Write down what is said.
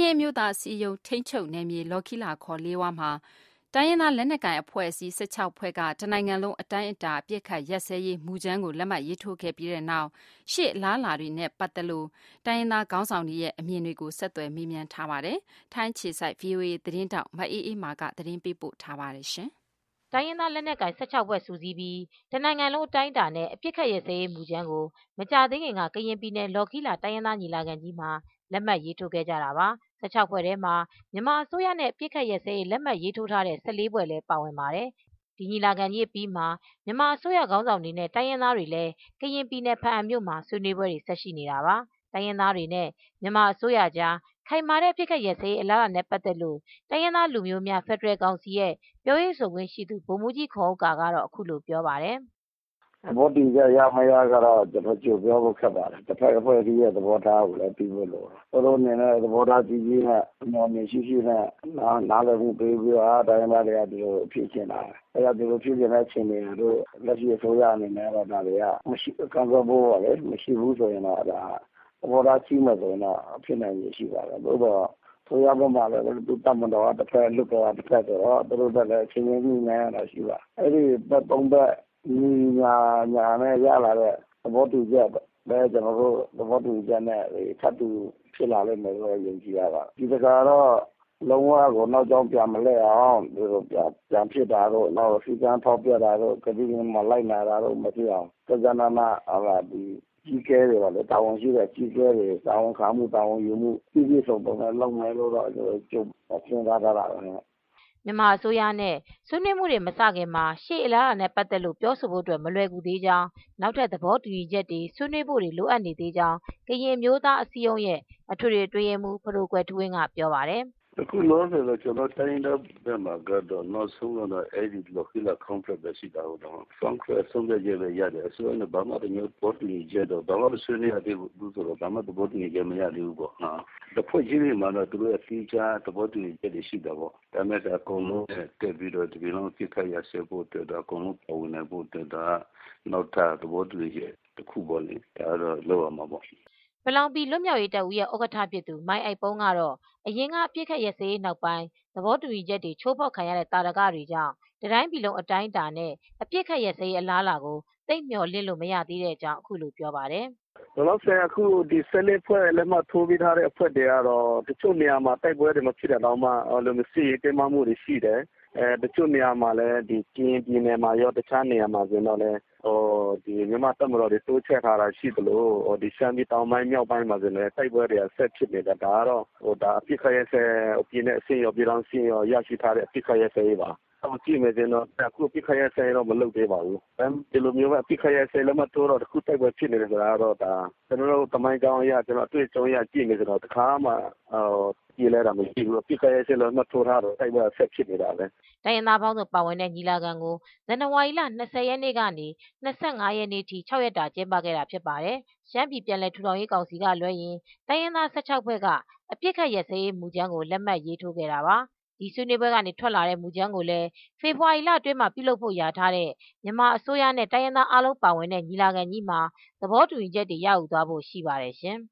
ရင်မျိုးသားအစည်းအရုံးထိန်းချုပ်နယ်မြေလော်ခီလာခေါ်လေးဝါမှာတိုင်းရင်းသားလက်နက်ကိုင်အဖွဲ့အစည်း16ဖွဲ့ကတနိုင်ငံလုံးအတိုင်းအတာအပြစ်ခတ်ရက်စဲရေးမူကြမ်းကိုလက်မှတ်ရေးထိုးခဲ့ပြီးတဲ့နောက်ရှေ့လားလာတွေနဲ့ပတ်သက်လို့တိုင်းရင်းသားခေါင်းဆောင်တွေရဲ့အမြင်တွေကိုဆက်သွယ်မေးမြန်းထားပါတယ်။ထိုင်းခြေစိုက် VOA သတင်းတောက်မအေးအေးမာကသတင်းပေးပို့ထားပါတယ်ရှင်။တိုင်းရင်းသားလက်နက်ကိုင်16ဖွဲ့စုစည်းပြီးတနိုင်ငံလုံးအတိုင်းအတာနဲ့အပြစ်ခတ်ရက်စဲရေးမူကြမ်းကိုမကြာသေးခင်ကကရင်ပြည်နယ်လော်ခီလာတိုင်းရင်းသားညီလာခံကြီးမှာလက်မှတ်ရေးထိုးခဲ့ကြတာပါ16ဖွဲ့ထဲမှာမြန်မာအစိုးရနဲ့ပြစ်ခတ်ရက်စဲရေးလက်မှတ်ရေးထိုးထားတဲ့14ဖွဲ့လည်းပါဝင်ပါတယ်ဒီညီလာခံကြီးအပြီးမှာမြန်မာအစိုးရခေါင်းဆောင်တွေနဲ့တိုင်းရင်းသားတွေလည်းကရင်ပြည်နယ်ဖားအံမြို့မှာဆွေးနွေးပွဲတွေဆက်ရှိနေတာပါတိုင်းရင်းသားတွေနဲ့မြန်မာအစိုးရကြားခိုင်မာတဲ့ပြစ်ခတ်ရက်စဲရေးအလားအလာနဲ့ပတ်သက်လို့တိုင်းရင်းသားလူမျိုးများဖက်ဒရယ်ကောင်စီရဲ့ပြောရေးဆိုခွင့်ရှိသူဗိုလ်မှူးကြီးခေါ်ဥက္ကာကတော့အခုလိုပြောပါတယ်သဘောတူကြရမရကတော့ကျွန်တော်ကြိုပြောဖို့ခက်ပါတယ်တစ်ဖက်အဖွဲ့အစည်းရဲ့သဘောထားကိုလည်းပြီးဖို့လိုတယ်သူတို့အနေနဲ့သဘောထားကြီးကြီးနဲ့ညော်နေရှိနဲ့နားလည်မှုပေးပြီးတော့တိုင်းသားတွေကဒီလိုဖြစ်ချင်တာအဲ့ဒါဒီလိုဖြစ်နေတဲ့ချိန်တွေတို့လက်ရှိအစိုးရအနေနဲ့တော့ဒါတွေကမရှိကံကောဖို့လေမရှိဘူးဆိုရင်တော့ဒါသဘောထားကြီးမှဆိုရင်တော့ဖြစ်နိုင်ရရှိပါတယ်သို့တော့ဆိုရပါမှလည်းသူတမတော်တစ်ဖက်လွတ်တော်တစ်ဖက်ဆိုတော့သူတို့လည်းအချင်းချင်းကြီးနေရတာရှိပါအဲ့ဒီဘက်သုံးဘက်ညာနဲ့ရလာတဲ့သဘောတူချက်ပဲကျွန်တော်တို့သဘောတူချက်နဲ့ထပ်တူဖြစ်လာလိမ့်မယ်လို့ယုံကြည်ရပါဒီတကားတော့လုံးဝကိုနောက်ကြောင်းပြန်မလဲအောင်ဒီလိုပြန်ဖြစ်တာတော့နောက်စီကံထောက်ပြတာတော့ကတိမလိုက်နာတာတော့မဖြစ်အောင်စကြနာနာဒီကြီးကဲတွေပါလေတာဝန်ရှိတဲ့ကြီးကဲတွေတာဝန်ခံမှုတာဝန်ယူမှုပြည့်စုံပုံနဲ့လုပ်မယ်လို့တော့ကျွန်တော်ကြုံစဉ်းစားထားတာပဲမြန်မာအစိုးရနဲ့ဆွေးနွေးမှုတွေမစခင်မှာရှေ့အလားအလာနဲ့ပတ်သက်လို့ပြောဆိုဖို့အတွက်မလွယ်ကူသေးကြောင်းနောက်ထပ်သဘောတူညီချက်တွေဆွေးနွေးဖို့တွေလိုအပ်နေသေးကြောင်းကရင်မျိုးသားအစည်းအရုံးရဲ့အထွေထွေအတွင်းရေးမှူးဖဒိုကွယ်ထူးဝင်းကပြောပါတယ်အခုလောဆယ်တော့ကျွန်တော်တိုင်းတဲ့ဘက်မှာကတော့နောက်ဆုံးတော့အဲ့ဒီလော်ခီလာ complex ပဲရှိတာတော့ function ဆုံးဖြတ်ချက်ပဲရတယ်အစိုးရနဲ့ဘာမှတမျိုးပေါ်တူညီချက်တော့ဘာမှဆွေးနွေးရသေးဘူးဆိုတော့ဘာမှသဘောတူညီချက်မရသေးဘူးပေါ့နော်တစ်ဖွဲ့ချင်းတွေမှာတော့သူတို့အတိအကျသဘောတူညီချက်တွေရှိတာပေါ့ဒါမဲ့အကုန်လုံးတက်ပြီးတော့ဒီလိုပြစ်ခတ်ရစေဖို့အတွက်အကုန်လုံးပေါ်ဝင်ဖို့အတွက်ဒါနောက်ထပ်သဘောတူညီချက်တစ်ခုပေါ့လေဒါတော့လောက်ရမှာပေါ့ပလောင်ပြည်လွတ်မြောက်ရေးတပ်ဦးရဲ့ဥက္ကဋ္ဌဖြစ်သူမိုင်းအိုက်ပုံးကတော့အရင်ကအပြစ်ခတ်ရစရေးနောက်ပိုင်းသဘောတူညီချက်တွေချိုးဖောက်ခံရတဲ့တာရကတွေကြောင့်တိုင်းပြည်လုံးအတိုင်းအတာနဲ့အပြစ်ခတ်ရစရေးအလားအလာကိုသိမ့်မျှော်လင့်လို့မရသေးတဲ့အကြောင်းအခုလိုပြောပါတယ်။လောလောဆယ်အခုဒီ14ဖွဲ့လက်မှတ်ထိုးပြီးထားတဲ့အဖွဲ့တွေကတော့တချို့နေရာမှာတိုက်ပွဲတွေမဖြစ်တဲ့တော့မှလိုမျိုးစစ်ရေးတင်းမာမှုတွေရှိတယ်။တချို့နေရာမှာလည်းဒီကရင်ပြည်နယ်မှာရောတခြားနေရာမှာဆိုတော့လည်းဒီမြန်မာတပ်မတော်တွေတိုးချဲ့ထားတာရှိသလိုဒီရှမ်းပြည်တောင်ပိုင်းမြောက်ပိုင်းမှာဆိုလည်းတိုက်ပွဲတွေဆက်ဖြစ်နေတာဒါကတော့ဒါအပြစ်ခတ်ရဲဆဲပြည်နယ်အဆင့်ရောပြည်တော်အဆင့်ရောရရှိထားတဲ့အပြစ်ခတ်ရဲဆဲပါအောင်ကြည့်မယ်ဆိုတော့အခုပြစ်ခတ်ရဲဆဲတော့မလုပ်သေးပါဘူး။ဒီလိုမျိုးပဲပြစ်ခတ်ရဲဆဲလည်းမတိုးတော့တခုတိုက်ပွဲဖြစ်နေတယ်ဆိုတာတော့ဒါကျွန်တော်တို့တမိုင်းကောင်းရကျွန်တော်အတွေ့အကြုံရကြည့်နေဆိုတော့တခါမှကြည့်လဲတာမရှိဘူးပြစ်ခတ်ရဲဆဲလည်းမတိုးထားတော့တိုက်ပွဲဆက်ဖြစ်နေတာပဲ။တိုင်းရင်းသားပေါင်းစုံပါဝင်တဲ့ညီလာခံကိုဇန်နဝါရီလ20ရက်နေ့ကနေ25ရက်နေ့ထိ6ရက်တာကျင်းပခဲ့တာဖြစ်ပါတယ်။ရှမ်းပြည်ပြည်လဲထူထောင်ရေးကောင်စီကလွှဲရင်တိုင်းရင်းသား16ဖွဲ့ကအပြစ်ခတ်ရက်စဲရေးမူကြမ်းကိုလက်မှတ်ရေးထိုးခဲ့တာပါ။ဒီဆွေးနွေးပွဲကနေထွက်လာတဲ့မူကြမ်းကိုလည်းဖေဖော်ဝါရီလအတွင်းမှာပြုလုပ်ဖို့ရာထားတဲ့မြန်မာအစိုးရနဲ့တိုင်းရင်းသားအားလုံးပါဝင်တဲ့ညီလာခံကြီးမှာသဘောတူညီချက်တွေရယူသွားဖို့ရှိပါတယ်ရှင်။